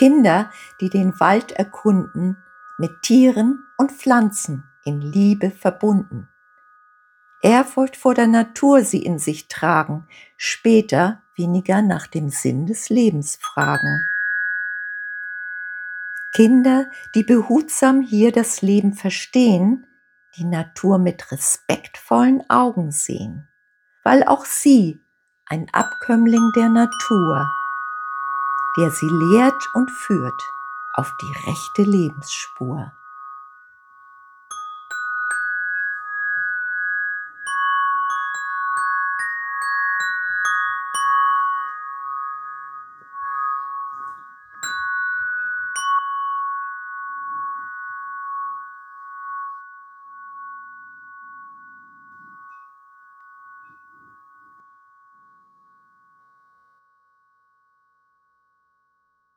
Kinder, die den Wald erkunden, mit Tieren und Pflanzen in Liebe verbunden. Ehrfurcht vor der Natur sie in sich tragen, später weniger nach dem Sinn des Lebens fragen. Kinder, die behutsam hier das Leben verstehen, die Natur mit respektvollen Augen sehen, weil auch sie ein Abkömmling der Natur, der sie lehrt und führt auf die rechte Lebensspur.